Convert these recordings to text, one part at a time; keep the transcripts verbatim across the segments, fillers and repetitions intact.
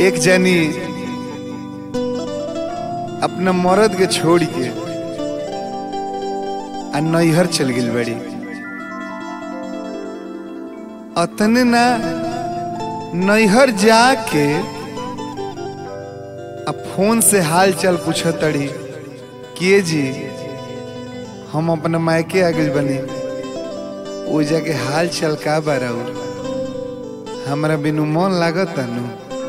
एक जनी अपना मर्द के छोड़ के आ नैहर चल गई बड़ी। अतने ना नैहर जाके अब फोन से हाल चाल पूछ तड़ी किए जी हम अपना मायके आ गई बनी, वो जाके हाल चाल का बाराऊ हमारा बिनु मन लागत नु।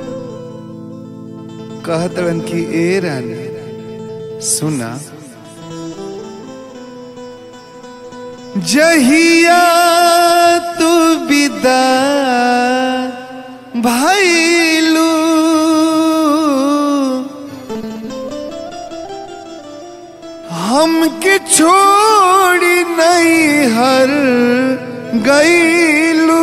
कहत कि ए रानी सुना, जहिया तू विदा भइलू हमके छोड़ी नहीं हर गईलू।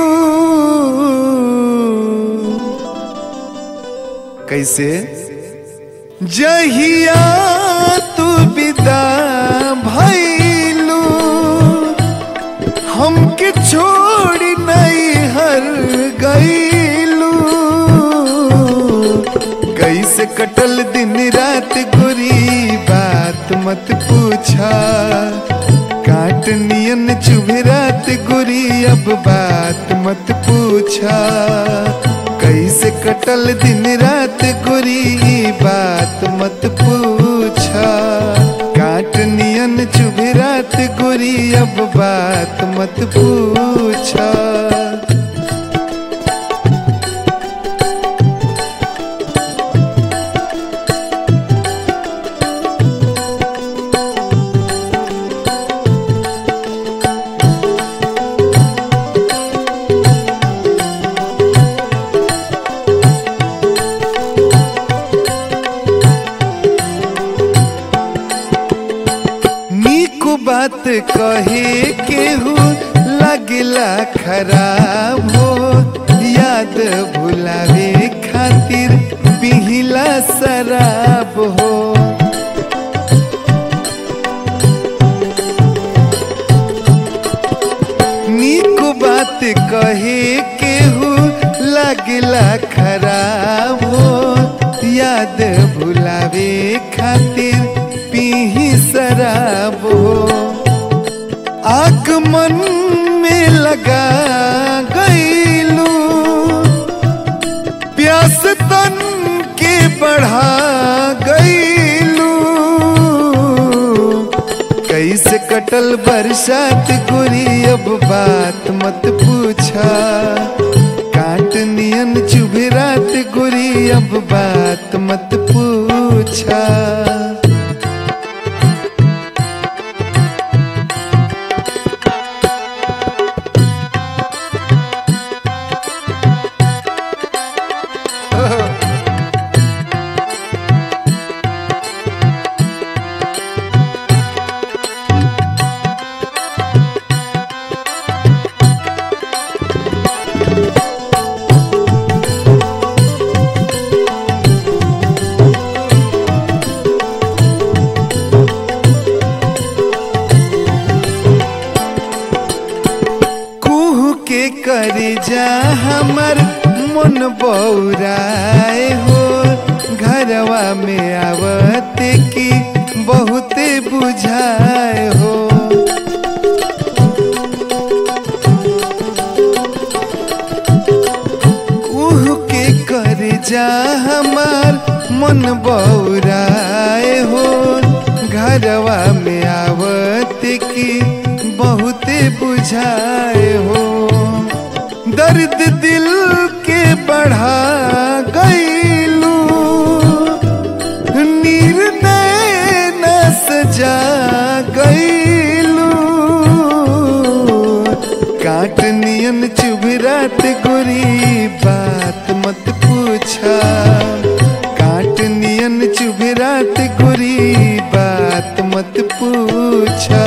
कैसे? जहिया तू विदा भइलू हमके छोड़ी नहीं हर गईलू। कैसे कटल दिन रात गोरी बात मत पूछा, काट नियन चुभे रात गोरी अब बात मत पूछा। कैसे कटल दिन रात गोरी बात मत पूछा, काट नियन चुभे रात गोरी अब बात मत पूछा। बात कहे केहू लगला खराब हो, याद भुलावे खातिर पिहिला शराब हो। नीक बात कहे केहू लगला खराब हो, याद भुलावे खातिर पीही शराब हो। आग मन में लगा गईलू, प्यास तन के बढ़ा गईलू। कैसे कटल बरसात गोरी अब बात मत पूछा, काट नियन चुभे रात गोरी अब बात मत पूछा। के करे जा हमर मन बौराए हो, घरवा में आवते की बहुते बुझाए हो। कुह के करे जा हमर मन बौराए हो, घरवा में आवते की बहुते बुझाए हो। दर्द दिल के बढ़ा गईलू, नीर नैन सजा गईलू। काट नियन चुभ रात गोरी बात मत पूछा, काट नियन चुभ रात गोरी बात मत पूछा।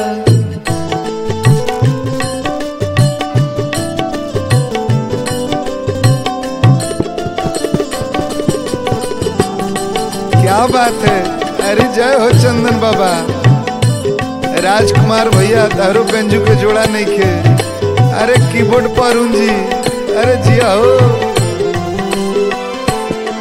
क्या बात है, अरे जय हो चंदन बाबा। राजकुमार भैया दारू बेंजू के जोड़ा नहीं खे, अरे कीबोर्ड पर जी, अरे जिया हो।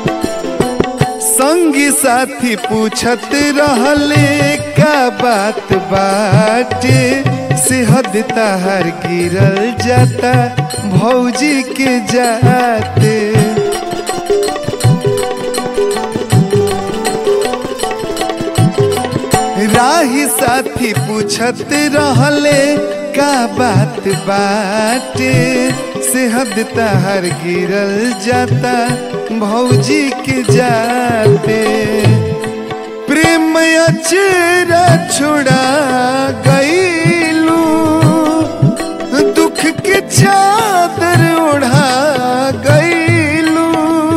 संगी साथी पूछत रहले का बात बाटे सेहद ताहर गिरल जाता भौजी के जाते। राही साथी पूछत रहले का बात बाटे सेहद ताहर गिरल जाता भौजी के जाते। प्रेम अचेरा छोड़ा गईलू दुख के चादर ओढ़ा गईलू।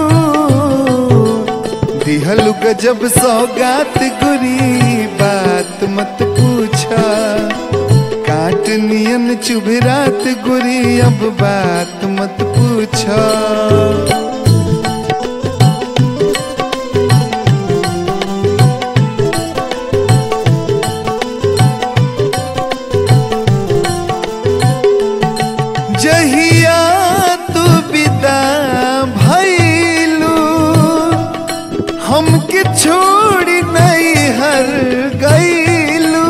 दिहलू गजब सौगात गुरी बात मत पूछा काट नियन चुभे रात गुरी अब बात मत पूछा। जहिया तू विदा भइलू हमके छोड़ी नहीं हर गईलू।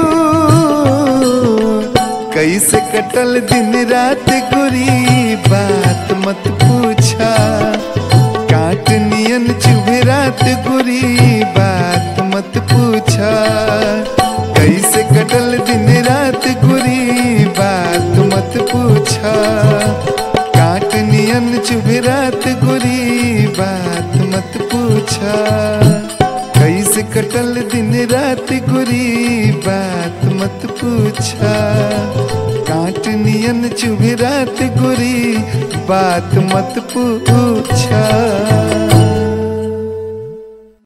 कैसे कटल दिन रात गुरी बात मत पूछा काट नियन चुभे रात गुरी बात मत पूछा। कैसे कटल दिन रात गुरी बात मत पूछा काट नियन चुभे रात गुरी बात मत पूछा। कैसे कटल दिन रात गुरी बात मत पूछा काट नियन चुभे रात गुरी बात मत पूछा।